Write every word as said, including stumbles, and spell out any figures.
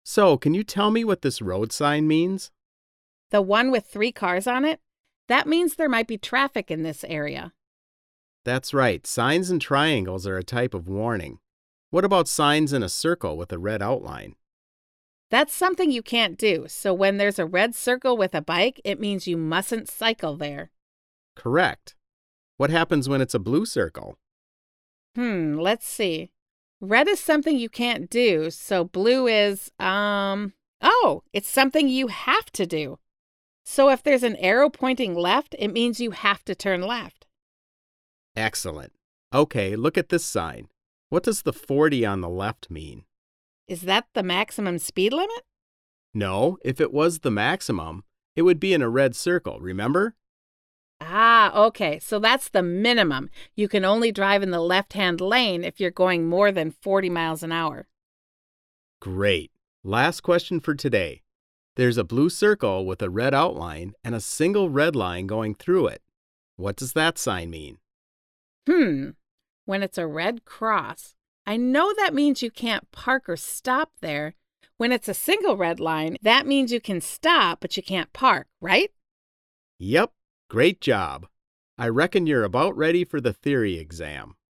So, can you tell me what this road sign means? The one with three cars on it? That means there might be traffic in this area. That's right, signs and triangles are a type of warning. What about signs in a circle with a red outline? That's something you can't do, so when there's a red circle with a bike, it means you mustn't cycle there. Correct. What happens when it's a blue circle? Hmm, let's see. Red is something you can't do, so blue is, um, oh, it's something you have to do. So if there's an arrow pointing left, it means you have to turn left. Excellent. Okay, look at this sign. What does the forty on the left mean? Is that the maximum speed limit? No, if it was the maximum, it would be in a red circle, remember? Ah, okay, so that's the minimum. You can only drive in the left-hand lane if you're going more than forty miles an hour. Great. Last question for today. There's a blue circle with a red outline and a single red line going through it. What does that sign mean? Hmm, when it's a red cross, I know that means you can't park or stop there. When it's a single red line, that means you can stop, but you can't park, right? Yep, great job. I reckon you're about ready for the theory exam.